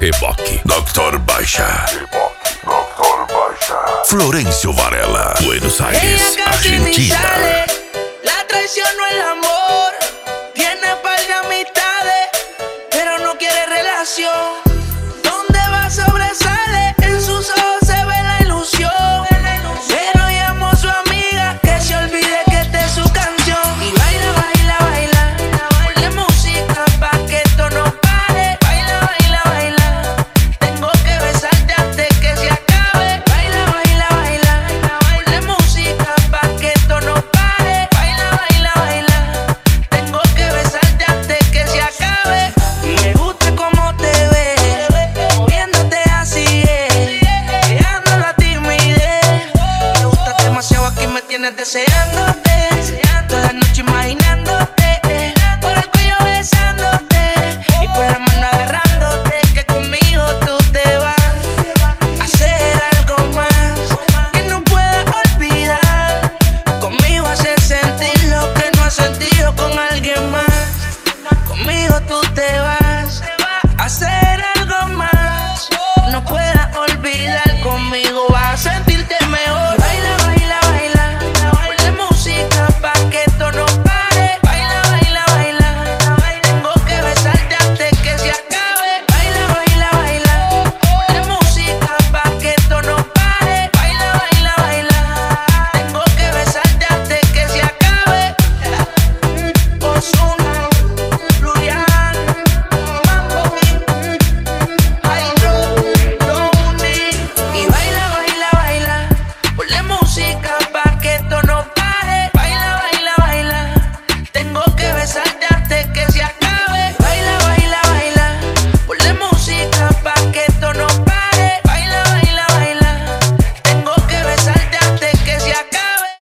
Reboque Dr. Baixa. Florencio Varela, Buenos Aires, Ella casi ni Argentina. sale, la traición no el amor. Tiene par de amistades, pero no quiere relación. Donde va sobresale, en sus ojos se ve la ilusión. Pero llamo a su amiga que se olvide que esta es su canción. Y baila, baila, baila, ponle música pa' que esto no pare. Baila, baila, baila, tengo que besarte antes que se acabe. Baila, baila, baila, ponle música pa' que esto no pare. Baila, baila, baila, tengo que besarte antes que se acabe. Y me gusta cómo te ves, moviéndote así, dejando la timidez. Me gusta demasiado, aquí me tienes deseándote, toda la noche imaginándote, por el cuello besándote y por la mano agarrándote. Que conmigo tú te vas a hacer algo más que no puedas olvidar. Conmigo hacer sentir lo que no has sentido con alguien más. Conmigo tú te vas a hacer algo más, no puedes